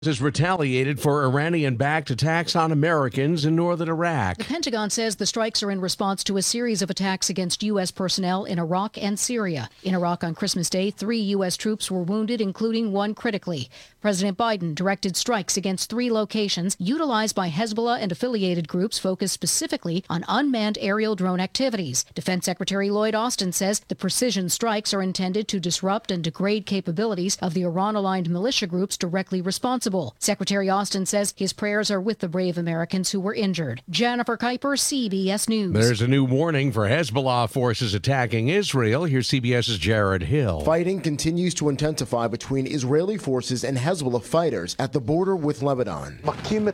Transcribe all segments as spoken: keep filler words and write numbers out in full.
has retaliated for Iranian-backed attacks on Americans in northern Iraq. The Pentagon says the strikes are in response to a series of attacks against U S personnel in Iraq and Syria. In Iraq on Christmas Day, three U S troops were wounded, including one critically. President Biden directed strikes against three locations utilized by Hezbollah and affiliated groups focused specifically on unmanned aerial drone activities. Defense Secretary Lloyd Austin says the precision strikes are intended to disrupt and degrade capabilities of the Iran-aligned militia groups directly responsible. Secretary Austin says his prayers are with the brave Americans who were injured. Jennifer Kuiper, C B S News. There's a new warning for Hezbollah forces attacking Israel. Here's CBS's Jared Hill. Fighting continues to intensify between Israeli forces and Hezbollah fighters at the border with Lebanon.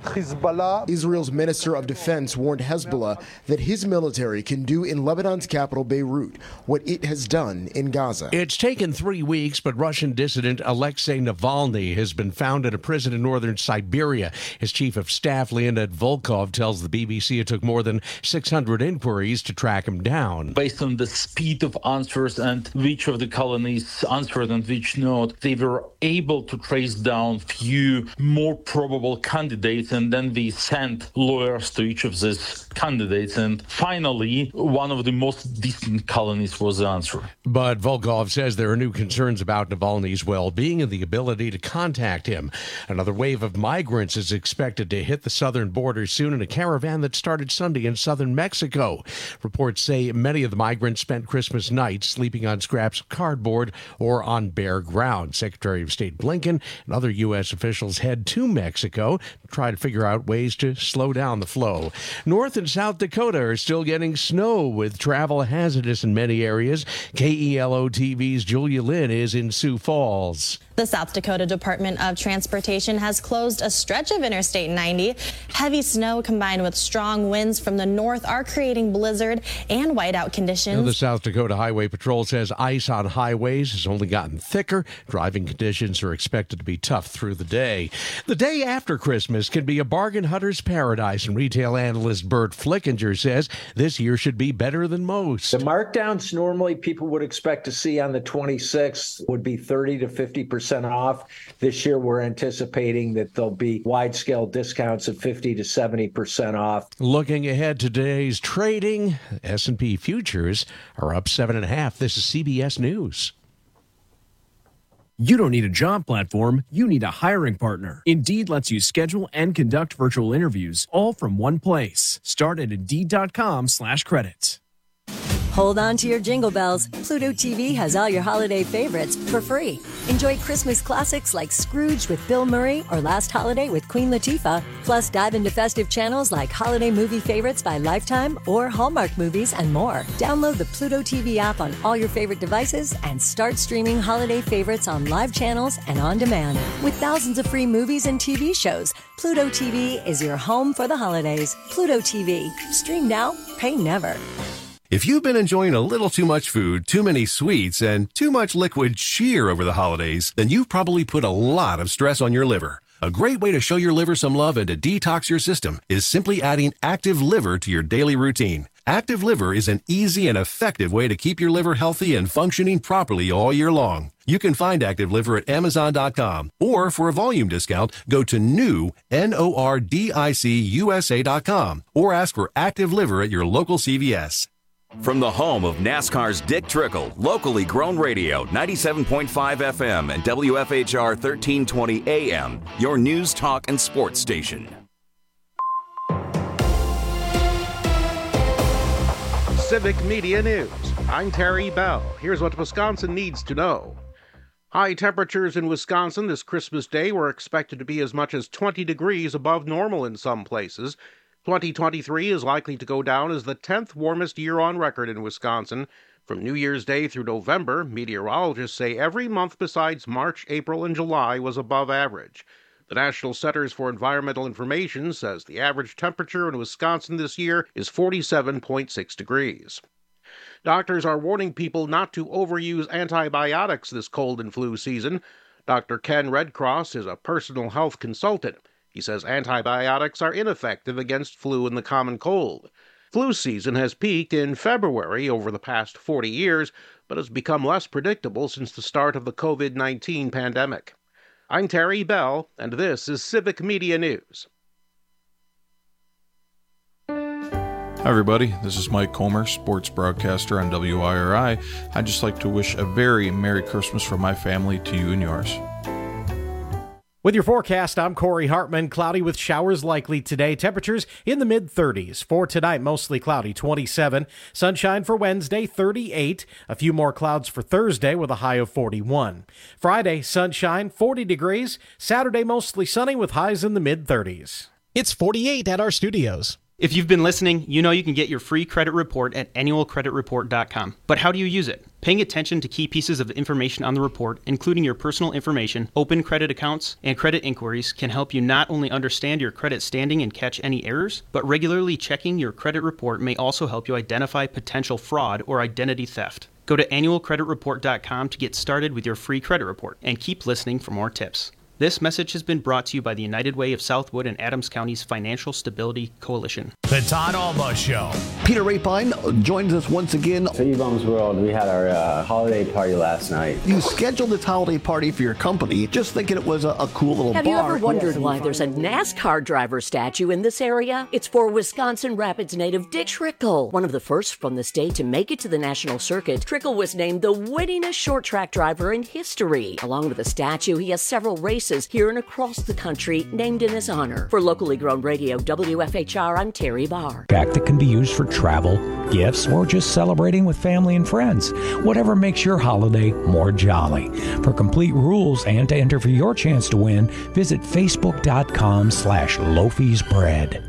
Israel's Minister of Defense warned Hezbollah that his military can do in Lebanon's capital, Beirut, what it has done in Gaza. It's taken three weeks, but Russian dissident Alexei Navalny has been found in a prison in northern Siberia. His chief of staff, Leonid Volkov, tells the B B C it took more than six hundred inquiries to track him down. Based on the speed of answers and which of the colonies answered and which not, they were able to trace down few more probable candidates, and then they sent lawyers to each of these candidates, and finally one of the most distant colonies was the answer. But Volkov says there are new concerns about Navalny's well-being and the ability to contact him. Another wave of migrants is expected to hit the southern border soon in a caravan that started Sunday in southern Mexico. Reports say many of the migrants spent Christmas night sleeping on scraps of cardboard or on bare ground. Secretary of State Blinken and other U S officials head to Mexico to try to figure out ways to slow down the flow. North and South Dakota are still getting snow, with travel hazardous in many areas. K E L O T V's Julia Lynn is in Sioux Falls. The South Dakota Department of Transportation has closed a stretch of Interstate ninety. Heavy snow combined with strong winds from the north are creating blizzard and whiteout conditions. Now, the South Dakota Highway Patrol says ice on highways has only gotten thicker. Driving conditions are expected to be tough through the day. The day after Christmas can be a bargain hunter's paradise, and retail analyst Bert Flickinger says this year should be better than most. The markdowns normally people would expect to see on the twenty-sixth would be thirty to fifty percent off. This year, we're anticipating that there'll be wide-scale discounts of fifty to seventy percent off. Looking ahead to today's trading, S and P futures are up seven and a half. This is C B S News. You don't need a job platform, you need a hiring partner. Indeed lets you schedule and conduct virtual interviews all from one place. Start at Indeed.com slash credits. Hold on to your jingle bells. Pluto T V has all your holiday favorites for free. Enjoy Christmas classics like Scrooge with Bill Murray or Last Holiday with Queen Latifah. Plus, dive into festive channels like Holiday Movie Favorites by Lifetime or Hallmark Movies and more. Download the Pluto T V app on all your favorite devices and start streaming holiday favorites on live channels and on demand. With thousands of free movies and T V shows, Pluto T V is your home for the holidays. Pluto T V. Stream now, pay never. If you've been enjoying a little too much food, too many sweets, and too much liquid cheer over the holidays, then you've probably put a lot of stress on your liver. A great way to show your liver some love and to detox your system is simply adding Active Liver to your daily routine. Active Liver is an easy and effective way to keep your liver healthy and functioning properly all year long. You can find Active Liver at Amazon dot com, or for a volume discount, go to new, N O R D I C U S A dot com, or ask for Active Liver at your local C V S. From the home of NASCAR's Dick Trickle, locally grown radio, ninety-seven point five F M and W F H R thirteen twenty A M, your news, talk, and sports station. Civic Media News. I'm Terry Bell. Here's what Wisconsin needs to know. High temperatures in Wisconsin this Christmas Day were expected to be as much as twenty degrees above normal in some places. twenty twenty-three is likely to go down as the tenth warmest year on record in Wisconsin. From New Year's Day through November, meteorologists say every month besides March, April, and July was above average. The National Centers for Environmental Information says the average temperature in Wisconsin this year is forty-seven point six degrees. Doctors are warning people not to overuse antibiotics this cold and flu season. Doctor Ken Redcross is a personal health consultant. He says antibiotics are ineffective against flu and the common cold. Flu season has peaked in February over the past forty years, but has become less predictable since the start of the covid nineteen pandemic. I'm Terry Bell, and this is Civic Media News. Hi everybody, this is Mike Comer, sports broadcaster on W I R I. I'd just like to wish a very Merry Christmas from my family to you and yours. With your forecast, I'm Corey Hartman. Cloudy with showers likely today. Temperatures in the mid-thirties. For tonight, mostly cloudy, twenty-seven. Sunshine for Wednesday, thirty-eight. A few more clouds for Thursday with a high of forty-one. Friday, sunshine, forty degrees. Saturday, mostly sunny with highs in the mid-thirties. It's forty-eight at our studios. If you've been listening, you know you can get your free credit report at annual credit report dot com. But how do you use it? Paying attention to key pieces of information on the report, including your personal information, open credit accounts, and credit inquiries, can help you not only understand your credit standing and catch any errors, but regularly checking your credit report may also help you identify potential fraud or identity theft. Go to annual credit report dot com to get started with your free credit report, and keep listening for more tips. This message has been brought to you by the United Way of Southwood and Adams County's Financial Stability Coalition. The Todd Alba Show. Peter Rapine joins us once again. City Bums World, we had our uh, holiday party last night. You scheduled this holiday party for your company, just thinking it was a, a cool little Have bar. Have you ever wondered why there's a NASCAR driver statue in this area? It's for Wisconsin Rapids native Dick Trickle, one of the first from the state to make it to the national circuit. Trickle was named the winningest short track driver in history. Along with the statue, he has several races here and across the country named in his honor. For locally grown radio W F H R, I'm Terry Barr. Pack that can be used for travel, gifts, or just celebrating with family and friends. Whatever makes your holiday more jolly. For complete rules and to enter for your chance to win, visit facebook.com slash Loafy's Bread.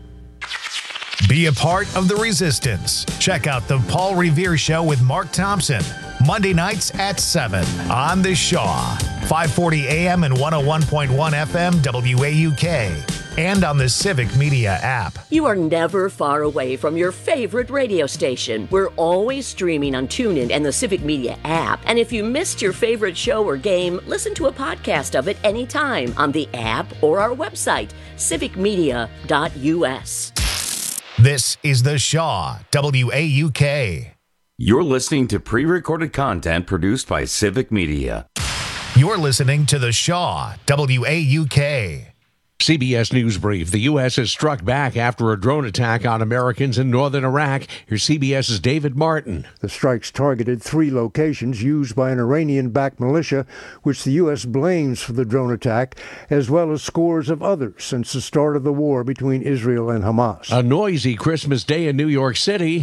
Be a part of the resistance. Check out the Paul Revere Show with Mark Thompson, Monday nights at seven on The Shaw, five forty A M and one oh one point one F M W A U K, and on the Civic Media app. You are never far away from your favorite radio station. We're always streaming on TuneIn and the Civic Media app. And if you missed your favorite show or game, listen to a podcast of it anytime on the app or our website, civic media dot U S. This is The Shaw, W A U K. You're listening to pre-recorded content produced by Civic Media. You're listening to The Shaw, W A U K. C B S News Brief. The U S has struck back after a drone attack on Americans in northern Iraq. Here's CBS's David Martin. The strikes targeted three locations used by an Iranian-backed militia, which the U S blames for the drone attack, as well as scores of others since the start of the war between Israel and Hamas. A noisy Christmas day in New York City,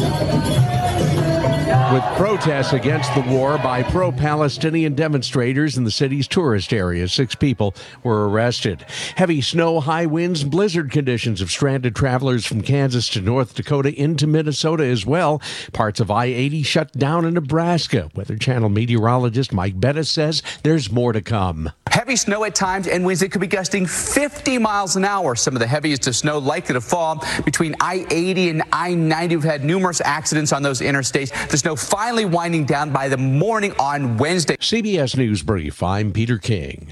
with protests against the war by pro-Palestinian demonstrators in the city's tourist areas. Six people were arrested. Heavy snow, high winds, and blizzard conditions have stranded travelers from Kansas to North Dakota into Minnesota as well. Parts of I eighty shut down in Nebraska. Weather Channel meteorologist Mike Bettis says there's more to come. Heavy snow at times and winds that could be gusting fifty miles an hour. Some of the heaviest of snow likely to fall between I eighty and I ninety. We've had numerous accidents on those interstates. The snow finally winding down by the morning on Wednesday. C B S News Brief. I'm Peter King.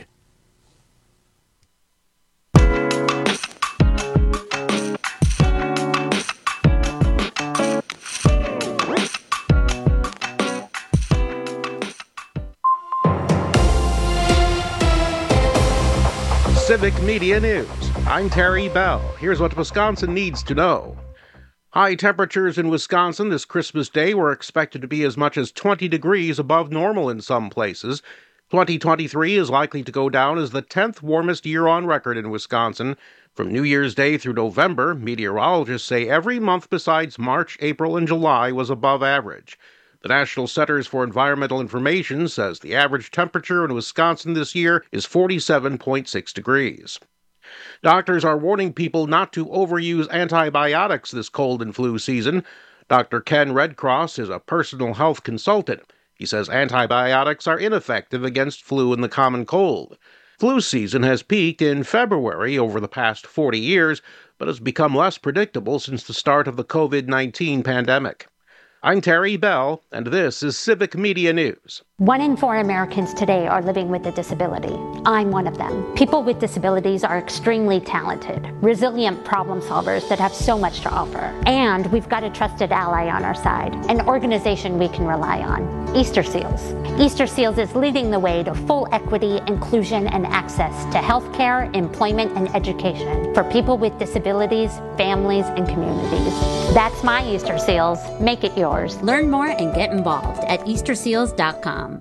Civic Media News. I'm Terry Bell. Here's what Wisconsin needs to know. High temperatures in Wisconsin this Christmas Day were expected to be as much as twenty degrees above normal in some places. twenty twenty-three is likely to go down as the tenth warmest year on record in Wisconsin. From New Year's Day through November, meteorologists say every month besides March, April, and July was above average. The National Centers for Environmental Information says the average temperature in Wisconsin this year is forty-seven point six degrees. Doctors are warning people not to overuse antibiotics this cold and flu season. Doctor Ken Redcross is a personal health consultant. He says antibiotics are ineffective against flu and the common cold. Flu season has peaked in February over the past forty years, but has become less predictable since the start of the covid nineteen pandemic. I'm Terry Bell, and this is Civic Media News. One in four Americans today are living with a disability. I'm one of them. People with disabilities are extremely talented, resilient problem solvers that have so much to offer. And we've got a trusted ally on our side, an organization we can rely on, Easter Seals. Easter Seals is leading the way to full equity, inclusion, and access to healthcare, employment, and education for people with disabilities, families, and communities. That's my Easter Seals. Make it yours. Learn more and get involved at easter seals dot com.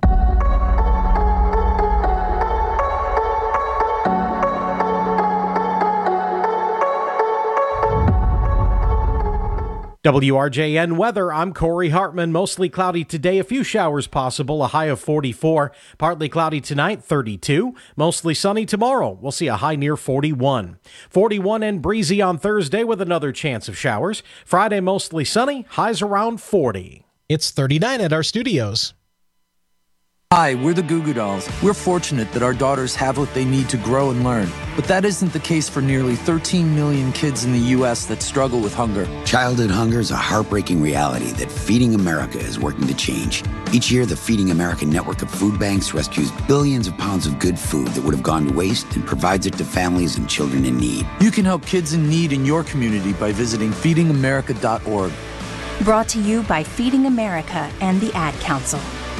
W R J N weather, I'm Corey Hartman. Mostly cloudy today, a few showers possible, a high of forty-four. Partly cloudy tonight, thirty-two. Mostly sunny tomorrow, we'll see a high near forty-one. forty-one and breezy on Thursday with another chance of showers. Friday, mostly sunny, highs around forty. It's thirty-nine at our studios. Hi, we're the Goo Goo Dolls. We're fortunate that our daughters have what they need to grow and learn. But that isn't the case for nearly thirteen million kids in the U S that struggle with hunger. Childhood hunger is a heartbreaking reality that Feeding America is working to change. Each year, the Feeding America network of food banks rescues billions of pounds of good food that would have gone to waste and provides it to families and children in need. You can help kids in need in your community by visiting feeding america dot org. Brought to you by Feeding America and the Ad Council.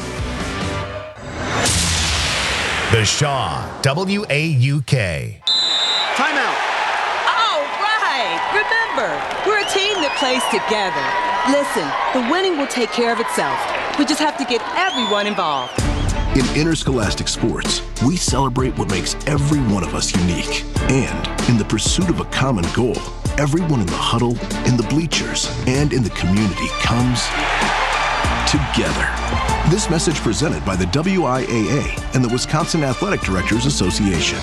The Shaw, W A U K. Timeout. All right. Remember, we're a team that plays together. Listen, the winning will take care of itself. We just have to get everyone involved. In interscholastic sports, we celebrate what makes every one of us unique. And in the pursuit of a common goal, everyone in the huddle, in the bleachers, and in the community comes together. This message presented by the W I A A and the Wisconsin Athletic Directors Association.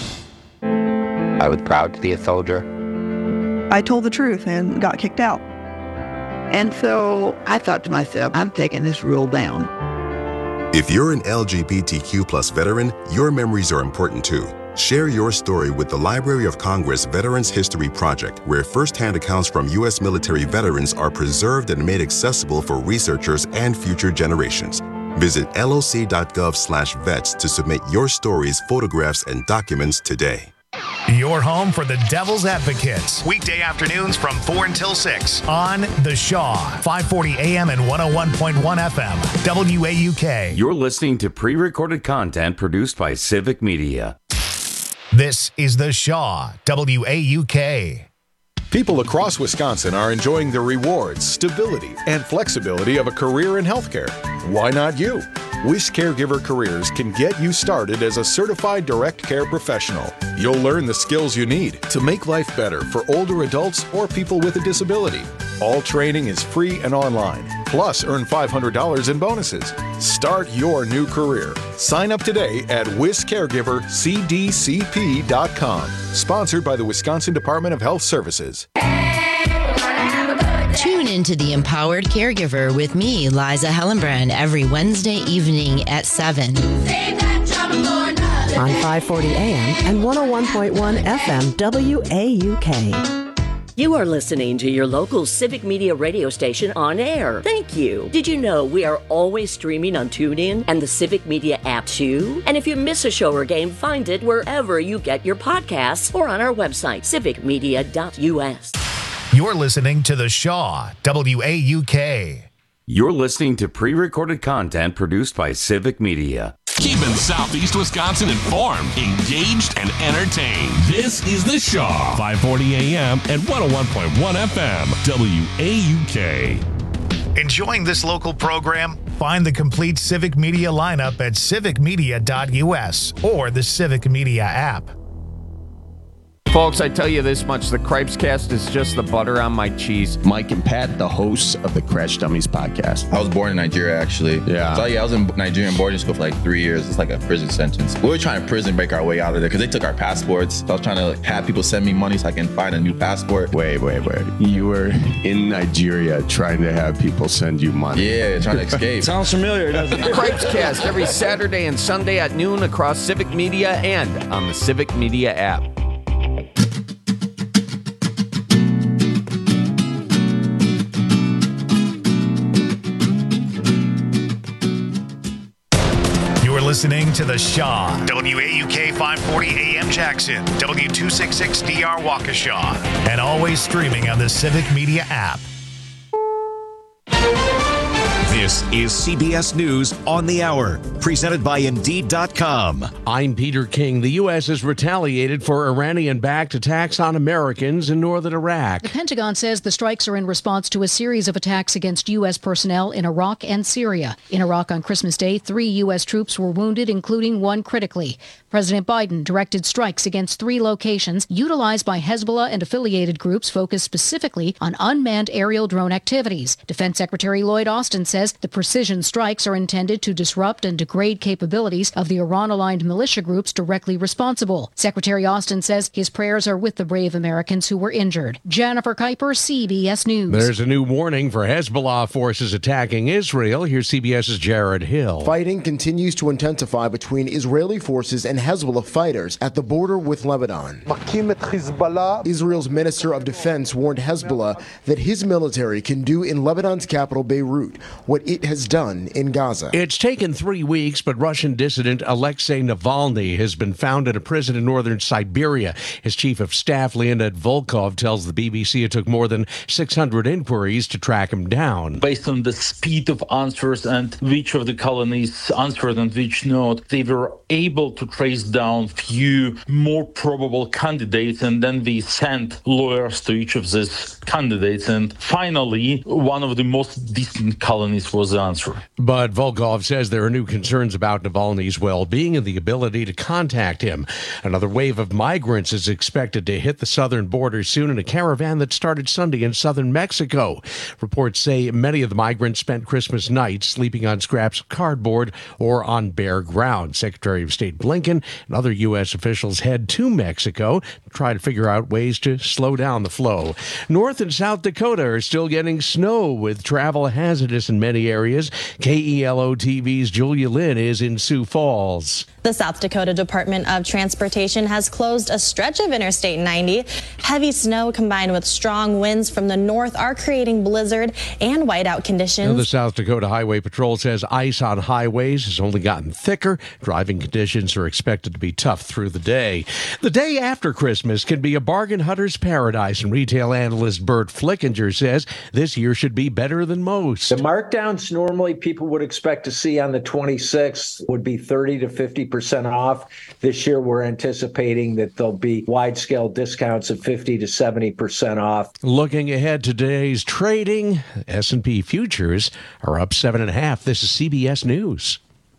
I was proud to be a soldier. I told the truth and got kicked out. And so I thought to myself, I'm taking this rule down. If you're an L G B T Q plus veteran, your memories are important too. Share your story with the Library of Congress Veterans History Project, where firsthand accounts from U S military veterans are preserved and made accessible for researchers and future generations. Visit L O C dot gov slash vets to submit your stories, photographs, and documents today. Your home for the Devil's Advocates. Weekday afternoons from four until six on The Shaw, five forty A M and one oh one point one F M, W A U K. You're listening to pre-recorded content produced by Civic Media. This is The Shaw, W A U K. People across Wisconsin are enjoying the rewards, stability, and flexibility of a career in healthcare. Why not you? Wish Caregiver Careers can get you started as a certified direct care professional. You'll learn the skills you need to make life better for older adults or people with a disability. All training is free and online. Plus, earn five hundred dollars in bonuses. Start your new career. Sign up today at wis caregiver c d c p dot com. Sponsored by the Wisconsin Department of Health Services. Tune into The Empowered Caregiver with me, Liza Hellenbrand, every Wednesday evening at seven. On five forty A M and one oh one point one F M, W A U K. You are listening to your local Civic Media radio station on air. Thank you. Did you know we are always streaming on TuneIn and the Civic Media app too? And if you miss a show or game, find it wherever you get your podcasts or on our website, civic media dot U S. You're listening to The Shaw, W A U K. You're listening to pre-recorded content produced by Civic Media. Keeping Southeast Wisconsin informed, engaged, and entertained. This is The Shaw, five forty A M and one oh one point one F M, W A U K. Enjoying this local program? Find the complete Civic Media lineup at civic media dot U S or the Civic Media app. Folks, I tell you this much, the Cripes Cast is just the butter on my cheese. Mike and Pat, the hosts of the Crash Dummies podcast. I was born in Nigeria, actually. Yeah. So, yeah, I was in Nigerian boarding school for like three years. It's like a prison sentence. We were trying to prison break our way out of there because they took our passports. So I was trying to like, have people send me money so I can find a new passport. Wait, wait, wait. You were in Nigeria trying to have people send you money. Yeah, trying to escape. Sounds familiar, doesn't it? Cripes Cast every Saturday and Sunday at noon across Civic Media and on the Civic Media app. listening to The Shaw. W A U K five forty A M Jackson, W two sixty-six D R Waukesha, and always streaming on the Civic Media app. This is C B S News on the Hour, presented by Indeed dot com. I'm Peter King. The U S has retaliated for Iranian-backed attacks on Americans in northern Iraq. The Pentagon says the strikes are in response to a series of attacks against U S personnel in Iraq and Syria. In Iraq on Christmas Day, three U S troops were wounded, including one critically. President Biden directed strikes against three locations utilized by Hezbollah and affiliated groups focused specifically on unmanned aerial drone activities. Defense Secretary Lloyd Austin says the precision strikes are intended to disrupt and degrade capabilities of the Iran-aligned militia groups directly responsible. Secretary Austin says his prayers are with the brave Americans who were injured. Jennifer Kuiper, C B S News. There's a new warning for Hezbollah forces attacking Israel. Here's CBS's Jared Hill. Fighting continues to intensify between Israeli forces and Hezbollah fighters at the border with Lebanon. Israel's Minister of Defense warned Hezbollah that his military can do in Lebanon's capital Beirut what it has done in Gaza. It's taken three weeks, but Russian dissident Alexei Navalny has been found in a prison in northern Siberia. His chief of staff, Leonid Volkov, tells the B B C it took more than six hundred inquiries to track him down. Based on the speed of answers and which of the colonies answered and which not, they were able to trace down few more probable candidates, and then we sent lawyers to each of these candidates, and finally one of the most distant colonies was the answer. But Volkov says there are new concerns about Navalny's well-being and the ability to contact him. Another wave of migrants is expected to hit the southern border soon in a caravan that started Sunday in southern Mexico. Reports say many of the migrants spent Christmas night sleeping on scraps of cardboard or on bare ground. Secretary of State Blinken and other U S officials head to Mexico to try to figure out ways to slow down the flow. North and South Dakota are still getting snow, with travel hazardous in many areas. K E L O T V's Julia Lynn is in Sioux Falls. The South Dakota Department of Transportation has closed a stretch of Interstate ninety. Heavy snow combined with strong winds from the north are creating blizzard and whiteout conditions. Now, the South Dakota Highway Patrol says ice on highways has only gotten thicker. Driving conditions are expected to be tough through the day. The day after Christmas can be a bargain hunter's paradise, and retail analyst Bert Flickinger says this year should be better than most. The markdowns normally people would expect to see on the twenty-sixth would be thirty to fifty percent off. This year we're anticipating that there'll be wide-scale discounts of fifty to seventy percent off. Looking ahead to today's trading, S and P futures are up seven and a half. This is C B S News.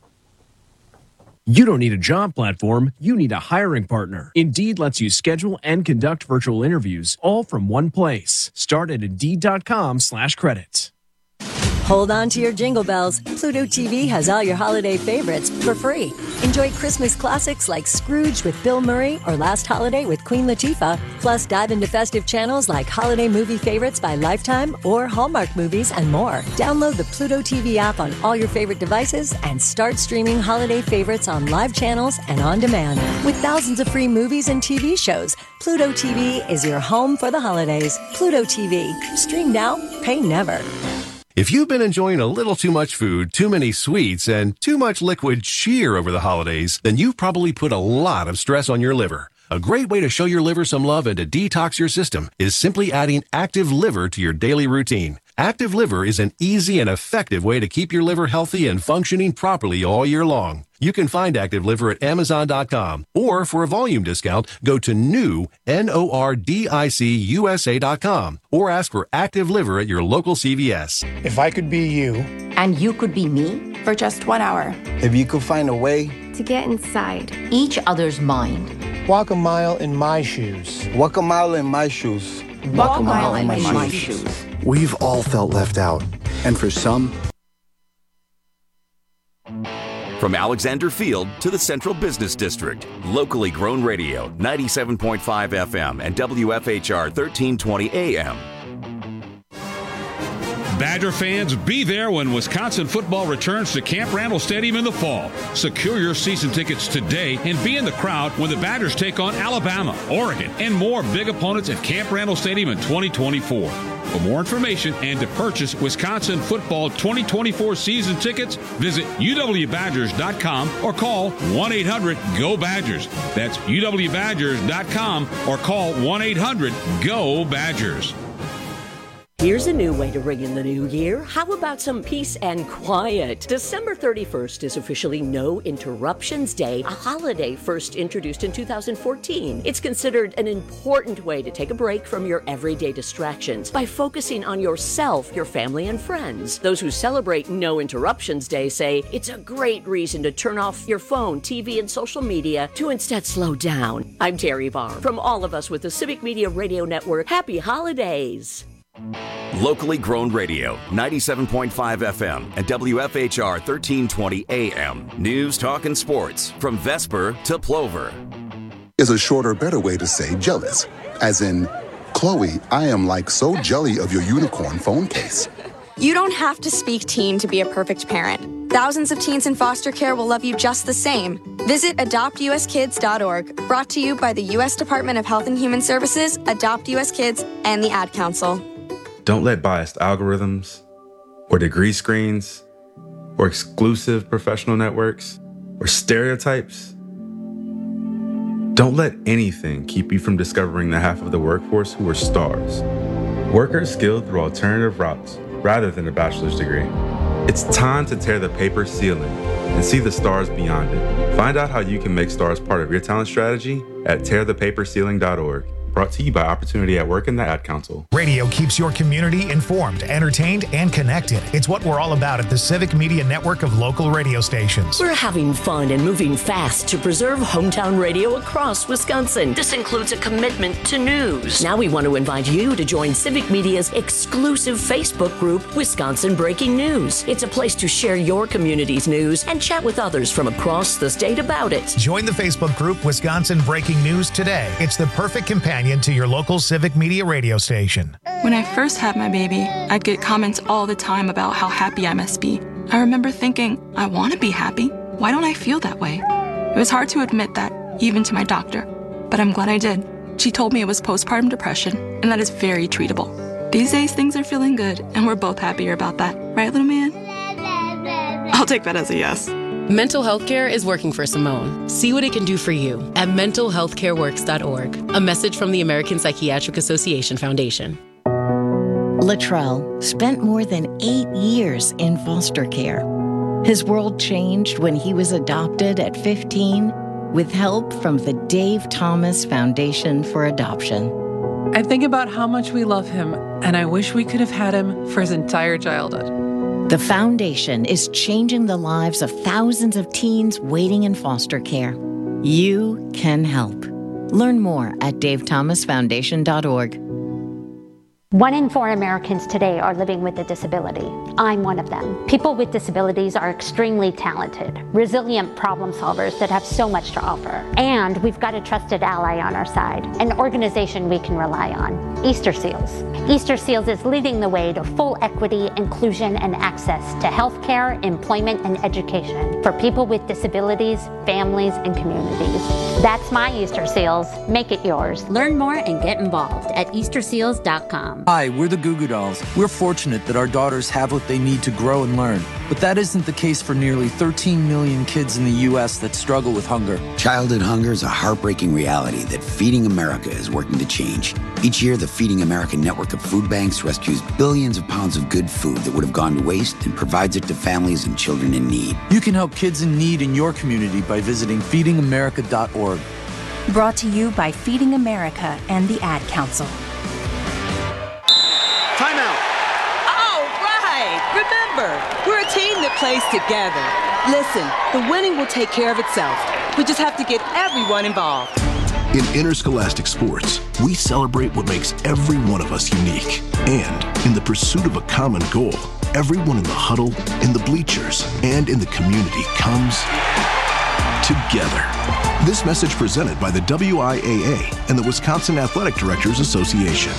You don't need a job platform, you need a hiring partner. Indeed lets you schedule and conduct virtual interviews all from one place. Start at Indeed.com slash credits. Hold on to your jingle bells. Pluto T V has all your holiday favorites for free. Enjoy Christmas classics like Scrooge with Bill Murray or Last Holiday with Queen Latifah. Plus, dive into festive channels like Holiday Movie Favorites by Lifetime or Hallmark Movies and more. Download the Pluto T V app on all your favorite devices and start streaming holiday favorites on live channels and on demand. With thousands of free movies and T V shows, Pluto T V is your home for the holidays. Pluto T V. Stream now, pay never. If you've been enjoying a little too much food, too many sweets, and too much liquid cheer over the holidays, then you've probably put a lot of stress on your liver. A great way to show your liver some love and to detox your system is simply adding Active Liver to your daily routine. Active Liver is an easy and effective way to keep your liver healthy and functioning properly all year long. You can find Active Liver at Amazon dot com, or for a volume discount, go to new, N O R D I C U S A dot com, or ask for Active Liver at your local C V S. If I could be you, and you could be me, for just one hour. If you could find a way to get inside each other's mind. Walk a mile in my shoes. Walk a mile in my shoes. Walk, Walk a mile, mile in, in my, my shoes. shoes. We've all felt left out, and for some... From Alexander Field to the Central Business District, locally grown radio, ninety-seven point five F M and W F H R thirteen twenty A M. Badger fans, be there when Wisconsin football returns to Camp Randall Stadium in the fall. Secure your season tickets today and be in the crowd when the Badgers take on Alabama, Oregon, and more big opponents at Camp Randall Stadium in twenty twenty-four. For more information and to purchase Wisconsin Football twenty twenty-four season tickets, visit U W Badgers dot com or call one eight hundred G O Badgers. That's U W Badgers dot com or call one eight hundred G O Badgers. Here's a new way to ring in the new year. How about some peace and quiet? December thirty-first is officially No Interruptions Day, a holiday first introduced in two thousand fourteen. It's considered an important way to take a break from your everyday distractions by focusing on yourself, your family, and friends. Those who celebrate No Interruptions Day say it's a great reason to turn off your phone, T V, and social media to instead slow down. I'm Terry Barr. From all of us with the Civic Media Radio Network, happy holidays. Locally grown radio, ninety-seven point five F M and W F H R thirteen twenty A M. News, talk, and sports from Vesper to Plover. Is a shorter, better way to say jealous. As in, Chloe, I am like so jelly of your unicorn phone case. You don't have to speak teen to be a perfect parent. Thousands of teens in foster care will love you just the same. Visit adopt U S kids dot org, brought to you by the U S Department of Health and Human Services, Adopt U S Kids, and the Ad Council. Don't let biased algorithms or degree screens or exclusive professional networks or stereotypes. Don't let anything keep you from discovering the half of the workforce who are stars. Workers skilled through alternative routes rather than a bachelor's degree. It's time to tear the paper ceiling and see the stars beyond it. Find out how you can make stars part of your talent strategy at tear the paper ceiling dot org. Brought to you by Opportunity at Work and the Ad Council. Radio keeps your community informed, entertained, and connected. It's what we're all about at the Civic Media Network of local radio stations. We're having fun and moving fast to preserve hometown radio across Wisconsin. This includes a commitment to news. Now we want to invite you to join Civic Media's exclusive Facebook group, Wisconsin Breaking News. It's a place to share your community's news and chat with others from across the state about it. Join the Facebook group, Wisconsin Breaking News today. It's the perfect companion to your local Civic Media radio station. When I first had my baby, I'd get comments all the time about how happy I must be. I remember thinking, I want to be happy. Why don't I feel that way? It was hard to admit that, even to my doctor. But I'm glad I did. She told me it was postpartum depression, and that is very treatable. These days, things are feeling good, and we're both happier about that. Right, little man? I'll take that as a yes. Mental health care is working for Simone. See what it can do for you at mental health care works dot org. A message from the American Psychiatric Association Foundation. Latrell spent more than eight years in foster care. His world changed when he was adopted at fifteen with help from the Dave Thomas Foundation for Adoption. I think about how much we love him, and I wish we could have had him for his entire childhood. The foundation is changing the lives of thousands of teens waiting in foster care. You can help. Learn more at dave thomas foundation dot org. One in four Americans today are living with a disability. I'm one of them. People with disabilities are extremely talented, resilient problem solvers that have so much to offer. And we've got a trusted ally on our side, an organization we can rely on, Easter Seals. Easter Seals is leading the way to full equity, inclusion, and access to healthcare, employment, and education for people with disabilities, families, and communities. That's my Easter Seals. Make it yours. Learn more and get involved at easter seals dot com. Hi, we're the Goo Goo Dolls. We're fortunate that our daughters have what they need to grow and learn. But that isn't the case for nearly thirteen million kids in the U S that struggle with hunger. Childhood hunger is a heartbreaking reality that Feeding America is working to change. Each year, the Feeding America network of food banks rescues billions of pounds of good food that would have gone to waste and provides it to families and children in need. You can help kids in need in your community by visiting feeding america dot org. Brought to you by Feeding America and the Ad Council. Timeout. All right. Remember, we're a team that plays together. Listen, the winning will take care of itself. We just have to get everyone involved. In interscholastic sports, we celebrate what makes every one of us unique. And in the pursuit of a common goal, everyone in the huddle, in the bleachers, and in the community comes together. This message presented by the W I A A and the Wisconsin Athletic Directors Association.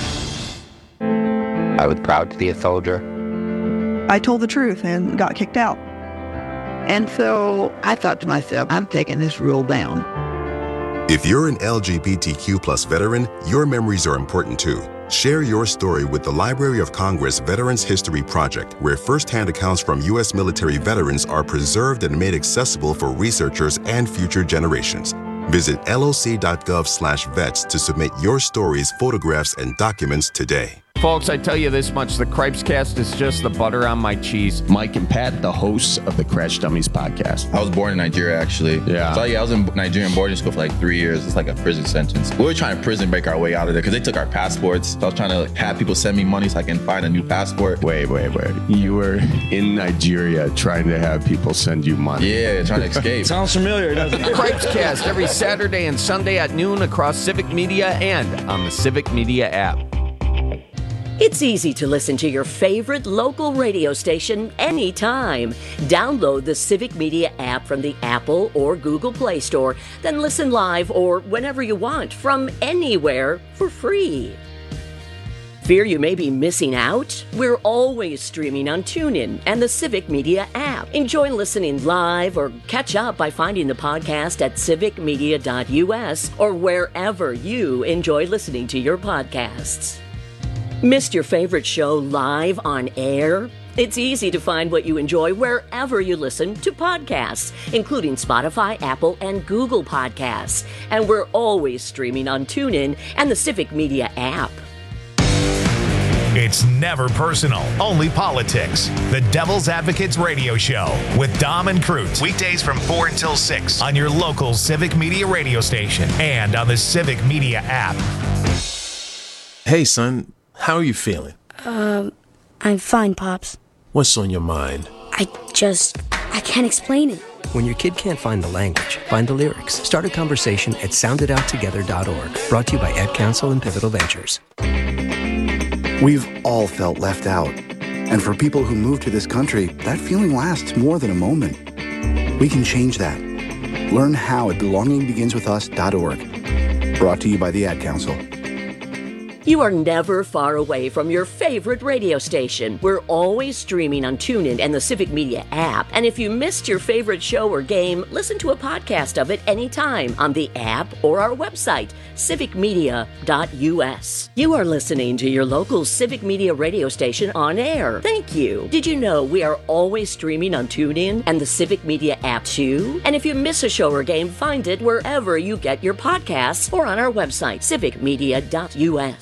I was proud to be a soldier. I told the truth and got kicked out. And so I thought to myself, I'm taking this rule down. If you're an L G B T Q plus veteran, your memories are important too. Share your story with the Library of Congress Veterans History Project, where first-hand accounts from U S military veterans are preserved and made accessible for researchers and future generations. Visit loc.gov slash vets to submit your stories, photographs, and documents today. Folks, I tell you this much, the Cripes Cast is just the butter on my cheese. Mike and Pat, the hosts of the Crash Dummies podcast. I was born in Nigeria, actually. Yeah. So, yeah, I was in Nigerian boarding school for like three years. It's like a prison sentence. We were trying to prison break our way out of there because they took our passports. So I was trying to like, have people send me money so I can find a new passport. Wait, wait, wait. You were in Nigeria trying to have people send you money. Yeah, trying to escape. Sounds familiar, doesn't it? Cripes Cast every Saturday and Sunday at noon across Civic Media and on the Civic Media app. It's easy to listen to your favorite local radio station anytime. Download the Civic Media app from the Apple or Google Play Store, then listen live or whenever you want from anywhere for free. Fear you may be missing out? We're always streaming on TuneIn and the Civic Media app. Enjoy listening live or catch up by finding the podcast at civic media dot u s or wherever you enjoy listening to your podcasts. Missed your favorite show live on air? It's easy to find what you enjoy wherever you listen to podcasts, including Spotify, Apple, and Google Podcasts. And we're always streaming on TuneIn and the Civic Media app. It's never personal, only politics. The Devil's Advocates Radio Show with Dom and Cruz. Weekdays from four until six on your local Civic Media radio station and on the Civic Media app. Hey, son. How are you feeling? Um, I'm fine, Pops. What's on your mind? I just, I can't explain it. When your kid can't find the language, find the lyrics. Start a conversation at sound it out together dot org. Brought to you by Ed Council and Pivotal Ventures. We've all felt left out. And for people who move to this country, that feeling lasts more than a moment. We can change that. Learn how at belonging begins with us dot org. Brought to you by the Ad Council. You are never far away from your favorite radio station. We're always streaming on TuneIn and the Civic Media app. And if you missed your favorite show or game, listen to a podcast of it anytime on the app or our website, civic media dot u s. You are listening to your local Civic Media radio station on air. Thank you. Did you know we are always streaming on TuneIn and the Civic Media app too? And if you miss a show or game, find it wherever you get your podcasts or on our website, civic media dot u s.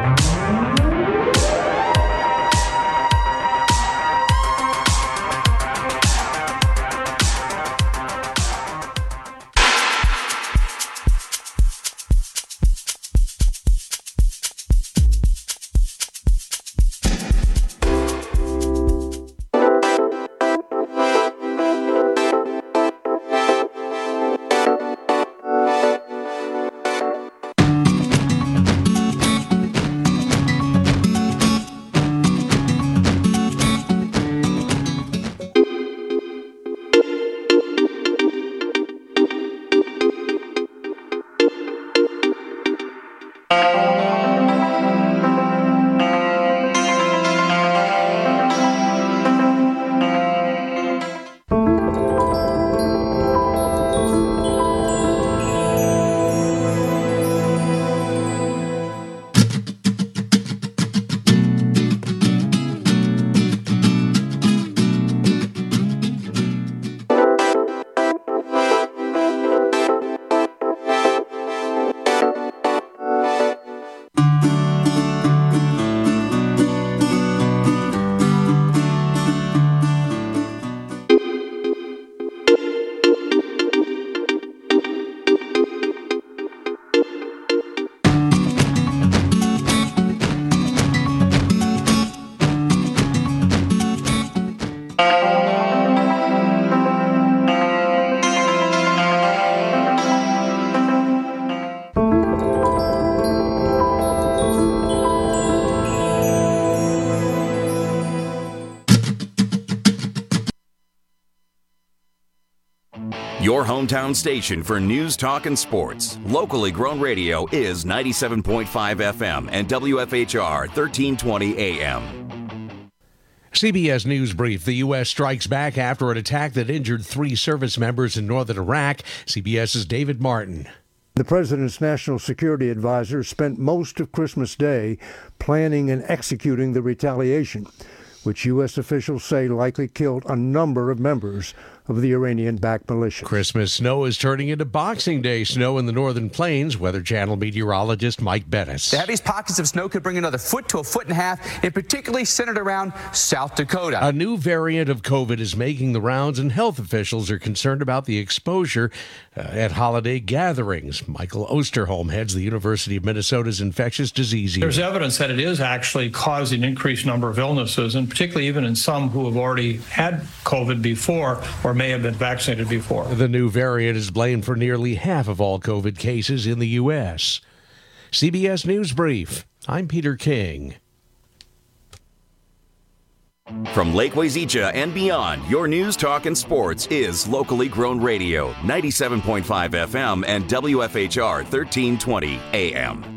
Your hometown station for news, talk, and sports. Locally grown radio is ninety-seven point five F M and W F H R thirteen twenty A M. C B S News Brief. The U S strikes back after an attack that injured three service members in northern Iraq. CBS's David Martin. The president's national security advisor spent most of Christmas Day planning and executing the retaliation, which U S officials say likely killed a number of members of the Iranian-backed militia. Christmas snow is turning into Boxing Day snow in the northern plains. Weather Channel meteorologist Mike Bettis. The heaviest pockets of snow could bring another foot to a foot and a half, and particularly centered around South Dakota. A new variant of COVID is making the rounds, and health officials are concerned about the exposure uh, at holiday gatherings. Michael Osterholm heads the University of Minnesota's infectious disease unit. There's evidence that it is actually causing an increased number of illnesses, and particularly even in some who have already had COVID before or may have been vaccinated before. The new variant is blamed for nearly half of all COVID cases in the U S C B S News Brief. I'm Peter King. From Lake Wazeecha and beyond, your news, talk, and sports is locally grown radio, ninety-seven point five F M and W F H R thirteen twenty A M.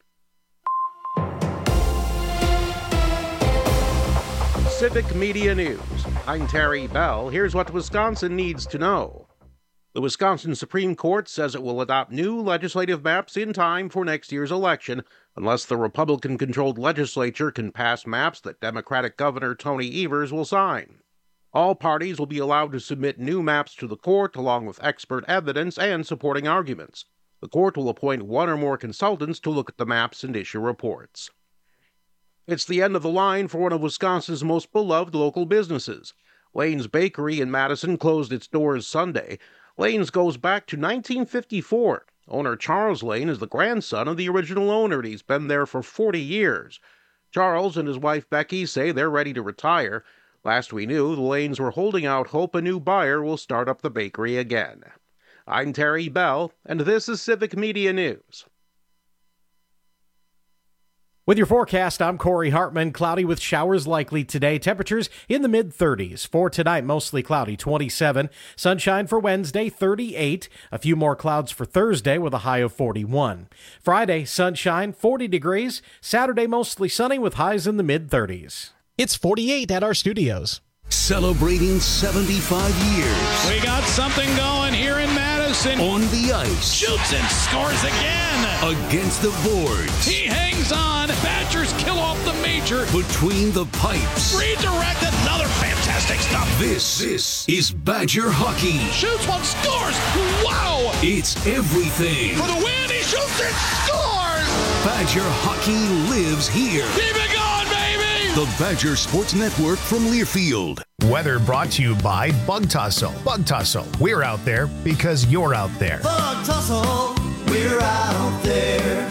Civic Media News. I'm Terry Bell. Here's what Wisconsin needs to know. The Wisconsin Supreme Court says it will adopt new legislative maps in time for next year's election, unless the Republican-controlled legislature can pass maps that Democratic Governor Tony Evers will sign. All parties will be allowed to submit new maps to the court along with expert evidence and supporting arguments. The court will appoint one or more consultants to look at the maps and issue reports. It's the end of the line for one of Wisconsin's most beloved local businesses. Lane's Bakery in Madison closed its doors Sunday. Lane's goes back to nineteen fifty-four. Owner Charles Lane is the grandson of the original owner, and he's been there for forty years. Charles and his wife Becky say they're ready to retire. Last we knew, the Lanes were holding out hope a new buyer will start up the bakery again. I'm Terry Bell, and this is Civic Media News. With your forecast, I'm Corey Hartman. Cloudy with showers likely today. Temperatures in the mid thirties. For tonight, mostly cloudy, twenty-seven. Sunshine for Wednesday, thirty-eight. A few more clouds for Thursday with a high of forty-one. Friday, sunshine, forty degrees. Saturday, mostly sunny with highs in the mid thirties. It's forty-eight at our studios. Celebrating seventy-five years. We got something going here in Madison. On the ice. Shoots and scores again. Against the boards. He hangs on. Badgers kill off the major. Between the pipes. Redirect, another fantastic stop. This, this is Badger hockey. Shoots one, scores. Wow. It's everything. For the win, he shoots and scores. Badger hockey lives here. Keep it going, baby. The Badger Sports Network from Learfield. Weather brought to you by Bug Tussle. Bug Tussle. We're out there because you're out there. Bug Tussle. We're out there.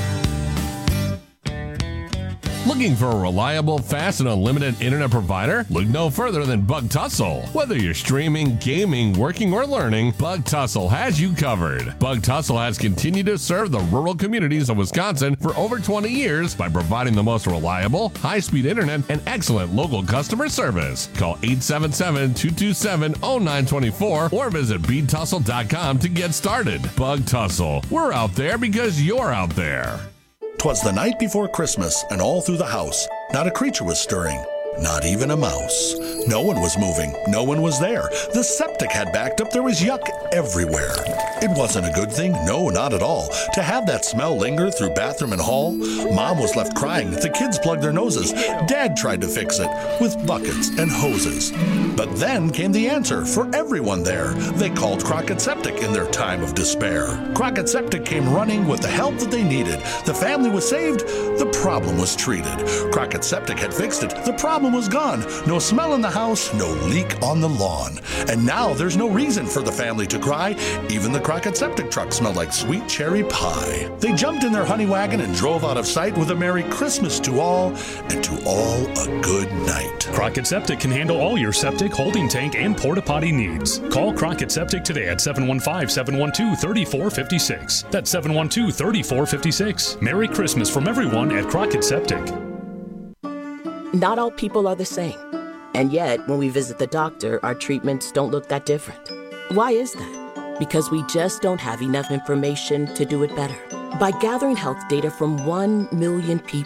Looking for a reliable, fast, and unlimited internet provider? Look no further than Bug Tussle. Whether you're streaming, gaming, working, or learning, Bug Tussle has you covered. Bug Tussle has continued to serve the rural communities of Wisconsin for over twenty years by providing the most reliable, high-speed internet and excellent local customer service. Call eight seven seven, two two seven, zero nine two four or visit bead tussle dot com to get started. Bug Tussle. We're out there because you're out there. 'Twas the night before Christmas, and all through the house, not a creature was stirring, not even a mouse. No one was moving, no one was there. The septic had backed up, there was yuck everywhere. It wasn't a good thing, no, not at all, to have that smell linger through bathroom and hall. Mom was left crying, the kids plugged their noses. Dad tried to fix it with buckets and hoses. But then came the answer for everyone there. They called Crockett Septic in their time of despair. Crockett Septic came running with the help that they needed. The family was saved, the problem was treated. Crockett Septic had fixed it, the problem was gone. No smell in the house, no leak on the lawn. And now there's no reason for the family to cry. Even the Crockett Septic truck smelled like sweet cherry pie. They jumped in their honey wagon and drove out of sight with a Merry Christmas to all, and to all a good night. Crockett Septic can handle all your septic, holding tank, and porta potty needs. Call Crockett Septic today at seven one five, seven one two, three four five six. That's seven one two, three four five six. Merry Christmas from everyone at Crockett Septic. Not all people are the same. And yet, when we visit the doctor, our treatments don't look that different. Why is that? Because we just don't have enough information to do it better. By gathering health data from one million people,